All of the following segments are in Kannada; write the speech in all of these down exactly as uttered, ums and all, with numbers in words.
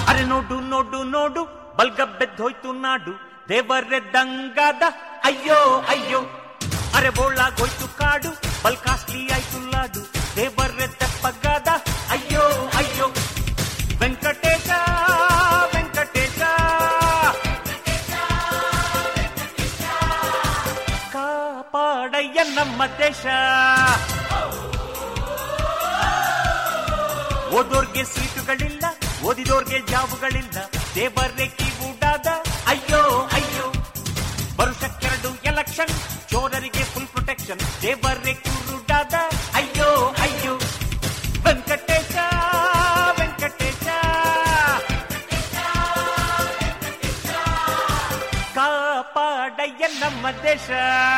ಅರೆ ನೋಡು ನೋಡು ನೋಡು ಬಲ್ಗಬ್ಬೆದ್ದೋಯ್ತು ನಾಡು ದೇವರೆದ್ದಂಗಾದ ಅಯ್ಯೋ ಅಯ್ಯೋ ಅರೆ ಬೋಳಾಗೋಯ್ತು ಕಾಡು ಬಲ್ ಕಾಸ್ಟ್ಲಿ ಆಯ್ತು ಲಾಡು ದೇವರೆದ್ದಪ್ಪಗಾದ ಅಯ್ಯೋ ಅಯ್ಯೋ ವೆಂಕಟೇಶ ವೆಂಕಟೇಶ ಕಾಪಾಡಯ್ಯ ನಮ್ಮ ದೇಶ. ಓದೋರ್ಗೆ ಸೀಟುಗಳಿಲ್ಲ ಓದಿದೋರ್ಗೆ ಜಾಬುಗಳಿಲ್ಲ ದೇವರೇ ಕಿವುಡಾದ ಅಯ್ಯೋ ಅಯ್ಯೋ ಬರುಷಕ್ಕೆರಡು ಎಲೆಕ್ಷನ್ ಚೋರರಿಗೆ ಫುಲ್ ಪ್ರೊಟೆಕ್ಷನ್ ದೇವರೇ ಕುರುಡಾದ ಅಯ್ಯೋ ಅಯ್ಯೋ ವೆಂಕಟೇಶ ವೆಂಕಟೇಶ ಕಾಪಾಡಯ್ಯ ನಮ್ಮ ದೇಶ.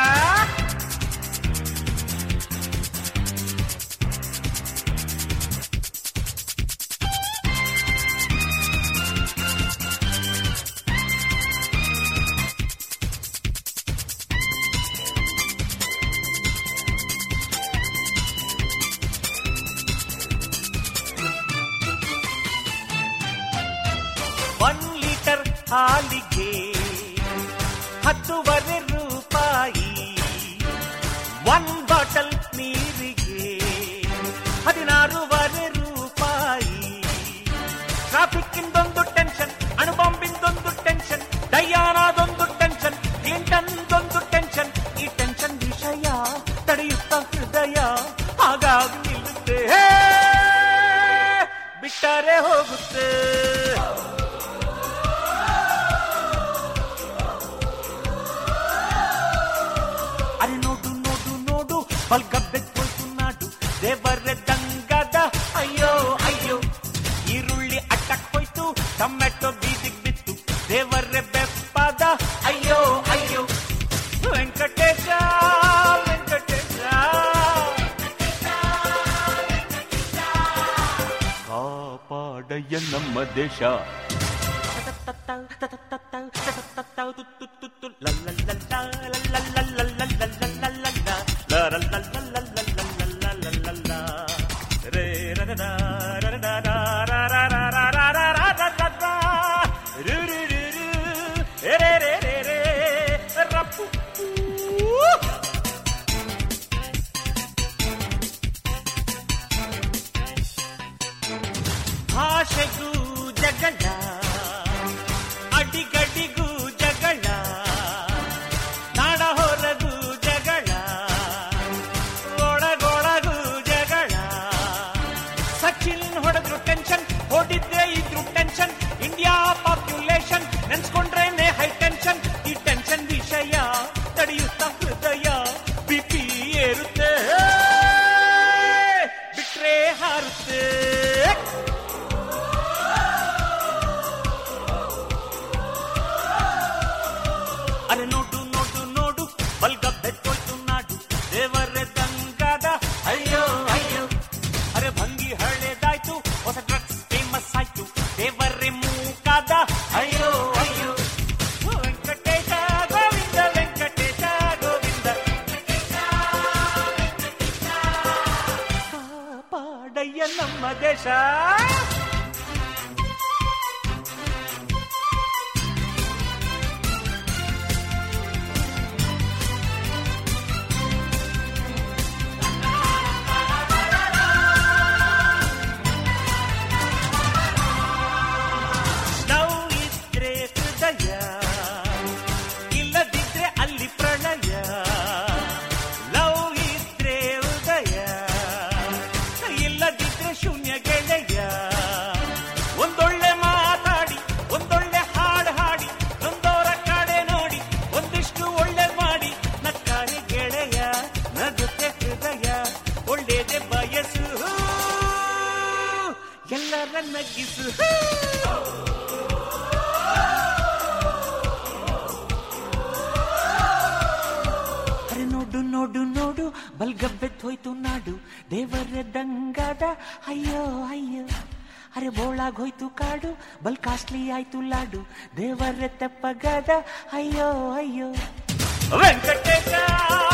ಒನ್ ಲೀಟರ್ ಹಾಲಿಗೆ ಹತ್ತುವರೆ ರೂಪಾಯಿ, ಒನ್ ಬಾಟಲ್ ನೀರಿಗೆ ಹದಿನಾರೂವರೆ ರೂಪಾಯಿ. ಟ್ರಾಫಿಕ್ ಇಂದೊಂದು ಟೆನ್ಷನ್, ಅಣುಬಾಂಬಿಂದೊಂದು ಟೆನ್ಷನ್, ಡಯಾನಾದೊಂದು ಟೆನ್ಷನ್, ಕ್ಲಿಂಟನ್ದೊಂದು ಟೆನ್ಷನ್. ಈ ಟೆನ್ಷನ್ ವಿಷಯ ತಡೆಯುತ್ತ ಹೃದಯ ಹಾಗಾಗಿ ನಿಲ್ಲುತ್ತೆ, ಬಿಟ್ಟರೆ ಹೋಗುತ್ತೆ. ಅರೆ ನೋಡು ನೋಡು ನೋಡು ಬಲ್ಗಬ್ಬೆದ್ದೋಯ್ತು ನಾಡು ದೇವರೆದ್ದಂಗಾದ ಅಯ್ಯೋ ಅಯ್ಯೋ ಈರುಳ್ಳಿ ಅಟ್ಟಕ್ ಹೋಯ್ತು ಟೊಮೆಟೊ ಬೀದಿಗ್ ಬಿತ್ತು ದೇವರೇ ಬೆಪ್ಪಾದ ಅಯ್ಯೋ ಅಯ್ಯೋ ವೆಂಕಟೇಶ ವೆಂಕಟೇಶ ಕಾಪಾಡಯ್ಯ ನಮ್ಮ ದೇಶ. ಭಾಷೆಗೂ ಜಗಳ ಅಡಿಗಡಿಗೂ ಜಗಳ, ನಾಡ ಹೊರಗೂ ಜಗಳ, ಒಳಗೊಳಗೂ ಜಗಳ. ಸಚಿನ್ ಹೊಡೆದ್ರು ಟೆನ್ಷನ್, ಹೊಡಿದ್ದೆ ಇದ್ರು ಟೆನ್ಷನ್, ಇಂಡಿಯಾ ಪಾಪ್ಯುಲೇಷನ್ ನೆನ್ಸ್ಕೊಂಡ್ರೇನೆ ಹೈ ಟೆನ್ಷನ್. ಈ ಟೆನ್ಷನ್ ವಿಷಯ ತಡೆಯುತ್ತ ಹೃದಯ ಬಿಪಿ ಏರುತ್ತೆ, ಬಿಟ್ರೆ ಹಾರುತ್ತೆ. ಅರೆ ನೋಡು ನೋಡು ನೋಡು ಬಲ್ಗಬ್ಬೆದ್ದೋಯ್ತು ನಾಡು ದೇವರೆದ್ದಂಗಾದ ಅಯ್ಯೋ ಅಯ್ಯೋ. ಅರೆ ಭಂಗಿ ಹಳೆದಾಯ್ತು, ಹೊಸ ಡ್ರಗ್ಸ್ ಫೇಮಸ್ ಆಯ್ತು ದೇವರೇ ಮೂಕಾದ ಅಯ್ಯೋ ಅಯ್ಯೋ ವೆಂಕಟೇಶ ಗೋವಿಂದ ವೆಂಕಟೇಶ ಗೋವಿಂದ ಕಾಪಾಡಯ್ಯ ನಮ್ಮ ದೇಶ. ಇಲ್ಲದಿದ್ರೆ ಅಲ್ಲಿ ಪ್ರಳಯ, ಲವ್ ಇದ್ರೆ ಉದಯ, ಇಲ್ಲದಿದ್ರೆ ಶೂನ್ಯ ಗೆಳೆಯ. ಒಂದೊಳ್ಳೆ ಮಾತಾಡಿ ಒಂದೊಳ್ಳೆ ಹಾಡು ಹಾಡಿ ನೊಂದೋರ ಕಡೆ ನೋಡಿ ಒಂದಿಷ್ಟು ಒಳ್ಳೆ ಮಾಡಿ ನಕ್ಕಾರೆ ಗೆಳೆಯ, ನಗುತ್ತೆ ಹೃದಯ ಒಳ್ಳೇದೆ ಬಯಸು, ಎಲ್ಲರ ನಗಿಸು. ನೋಡು ನೋಡು ನೋಡು ಬಲ್ಗಬ್ಬೆದ್ದೋಯ್ತು ನಾಡು ದೇವರೆದ್ದಂಗಾದ ಅಯ್ಯೋ ಅಯ್ಯೋ. ಅರೆ ಬೋಳಾಗೋಯ್ತು ಕಾಡು ಬಲ್ ಕಾಸ್ಟ್ಲಿ ಆಯ್ತು ಲಾಡು ದೇವರೇ ತೆಪ್ಪಗಾದ ಅಯ್ಯೋ ಅಯ್ಯೋ ವೆಂಕಟೇಶ.